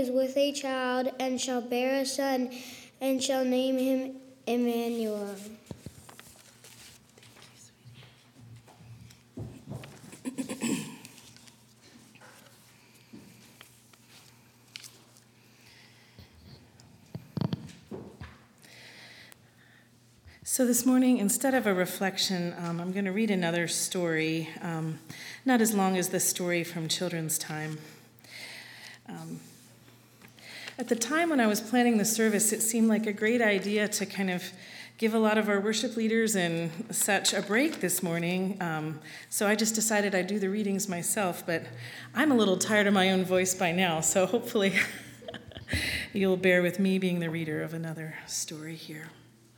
is with a child and shall bear a son and shall name him Emmanuel. So this morning, instead of a reflection, I'm going to read another story, not as long as the story from Children's Time. At the time when I was planning the service, it seemed like a great idea to kind of give a lot of our worship leaders and such a break this morning. So I just decided I'd do the readings myself, but I'm a little tired of my own voice by now, so hopefully you'll bear with me being the reader of another story here.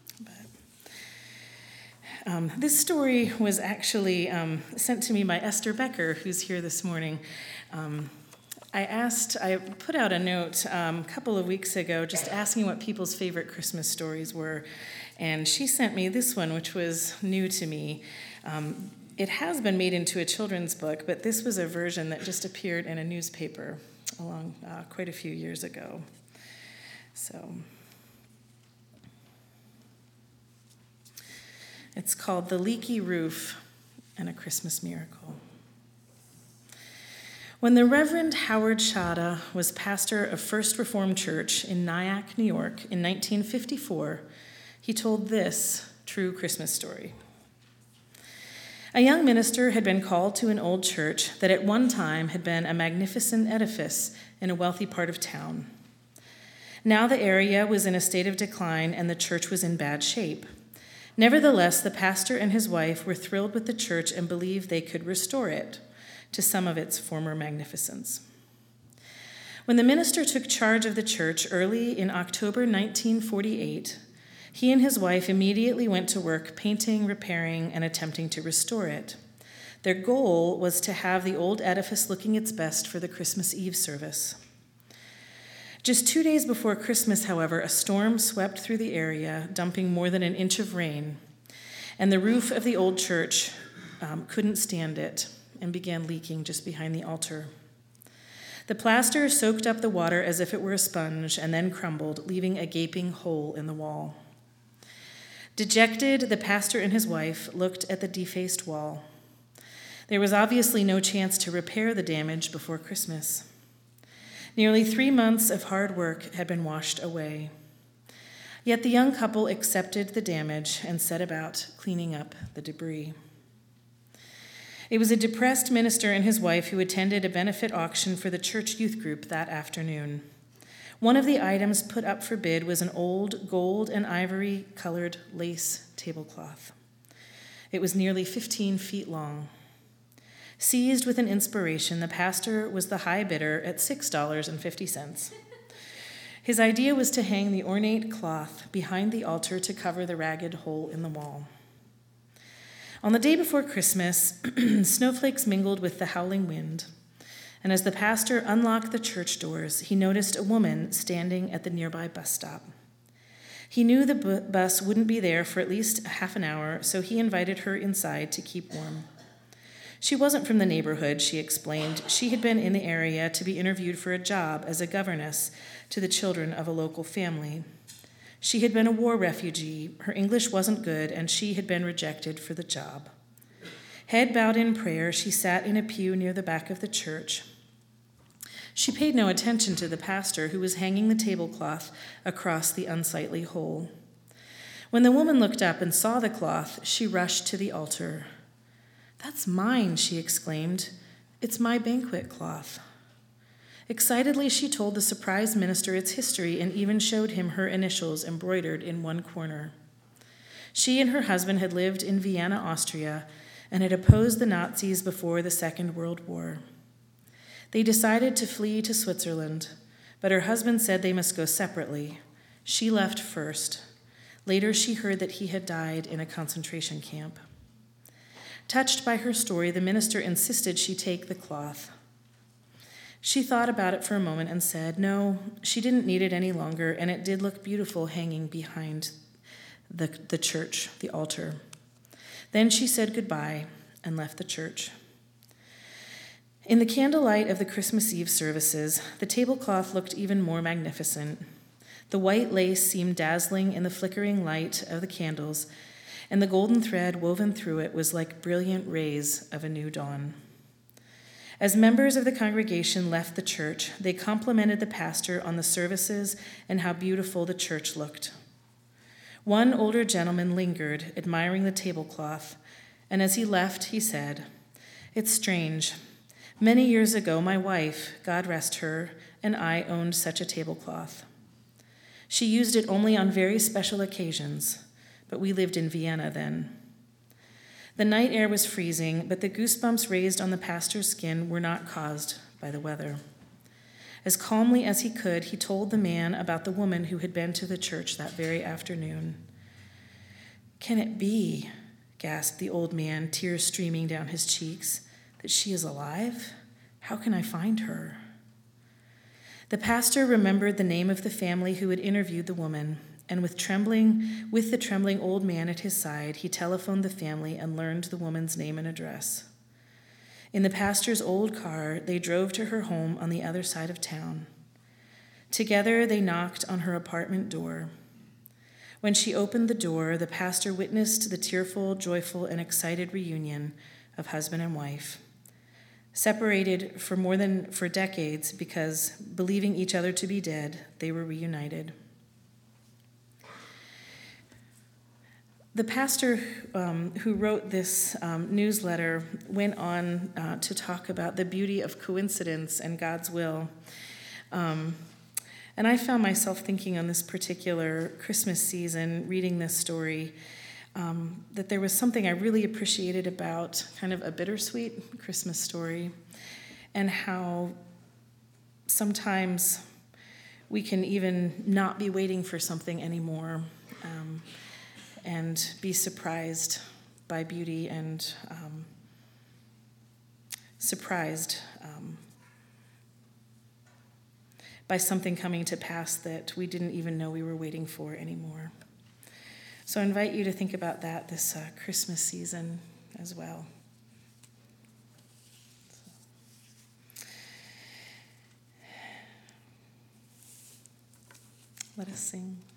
This story was actually sent to me by Esther Becker, who's here this morning. I put out a note a couple of weeks ago just asking what people's favorite Christmas stories were, and she sent me this one, which was new to me. It has been made into a children's book, but this was a version that just appeared in a newspaper along quite a few years ago. So it's called The Leaky Roof and a Christmas Miracle. When the Reverend Howard Shada was pastor of First Reformed Church in Nyack, New York in 1954, he told this true Christmas story. A young minister had been called to an old church that at one time had been a magnificent edifice in a wealthy part of town. Now the area was in a state of decline and the church was in bad shape. Nevertheless, the pastor and his wife were thrilled with the church and believed they could restore it to some of its former magnificence. When the minister took charge of the church early in October 1948, he and his wife immediately went to work painting, repairing, and attempting to restore it. Their goal was to have the old edifice looking its best for the Christmas Eve service. Just 2 days before Christmas, however, a storm swept through the area, dumping more than an inch of rain, and the roof of the old church couldn't stand it and began leaking just behind the altar. The plaster soaked up the water as if it were a sponge and then crumbled, leaving a gaping hole in the wall. Dejected, the pastor and his wife looked at the defaced wall. There was obviously no chance to repair the damage before Christmas. Nearly 3 months of hard work had been washed away. Yet the young couple accepted the damage and set about cleaning up the debris. It was a depressed minister and his wife who attended a benefit auction for the church youth group that afternoon. One of the items put up for bid was an old gold and ivory-colored lace tablecloth. It was nearly 15 feet long. Seized with an inspiration, the pastor was the high bidder at $6.50. His idea was to hang the ornate cloth behind the altar to cover the ragged hole in the wall. On the day before Christmas, snowflakes mingled with the howling wind, and as the pastor unlocked the church doors, he noticed a woman standing at the nearby bus stop. He knew the bus wouldn't be there for at least half an hour, so he invited her inside to keep warm. She wasn't from the neighborhood, she explained. She had been in the area to be interviewed for a job as a governess to the children of a local family. She had been a war refugee, her English wasn't good, and she had been rejected for the job. Head bowed in prayer, she sat in a pew near the back of the church. She paid no attention to the pastor, who was hanging the tablecloth across the unsightly hole. When the woman looked up and saw the cloth, she rushed to the altar. "That's mine," she exclaimed. "It's my banquet cloth." Excitedly, she told the surprised minister its history and even showed him her initials embroidered in one corner. She and her husband had lived in Vienna, Austria, and had opposed the Nazis before the Second World War. They decided to flee to Switzerland, but her husband said they must go separately. She left first. Later, she heard that he had died in a concentration camp. Touched by her story, the minister insisted she take the cloth. She thought about it for a moment and said no, she didn't need it any longer, and it did look beautiful hanging behind the church, the altar. Then she said goodbye and left the church. In the candlelight of the Christmas Eve services, the tablecloth looked even more magnificent. The white lace seemed dazzling in the flickering light of the candles, and the golden thread woven through it was like brilliant rays of a new dawn. As members of the congregation left the church, they complimented the pastor on the services and how beautiful the church looked. One older gentleman lingered, admiring the tablecloth, and as he left, he said, "It's strange. Many years ago, my wife, God rest her, and I owned such a tablecloth. She used it only on very special occasions, but we lived in Vienna then. The night air was freezing, but the goosebumps raised on the pastor's skin were not caused by the weather." As calmly as he could, he told the man about the woman who had been to the church that very afternoon. "Can it be," gasped the old man, tears streaming down his cheeks, "that she is alive? How can I find her?" The pastor remembered the name of the family who had interviewed the woman, and with the trembling old man at his side, he telephoned the family and learned the woman's name and address. In the pastor's old car, they drove to her home on the other side of town. Together, they knocked on her apartment door. When she opened the door, the pastor witnessed the tearful, joyful, and excited reunion of husband and wife. Separated for decades because, believing each other to be dead, they were reunited. The pastor who wrote this newsletter went on to talk about the beauty of coincidence and God's will. And I found myself thinking on this particular Christmas season, reading this story, that there was something I really appreciated about kind of a bittersweet Christmas story, and how sometimes we can even not be waiting for something anymore, and be surprised by beauty and surprised by something coming to pass that we didn't even know we were waiting for anymore. So I invite you to think about that this Christmas season as well. Let us sing.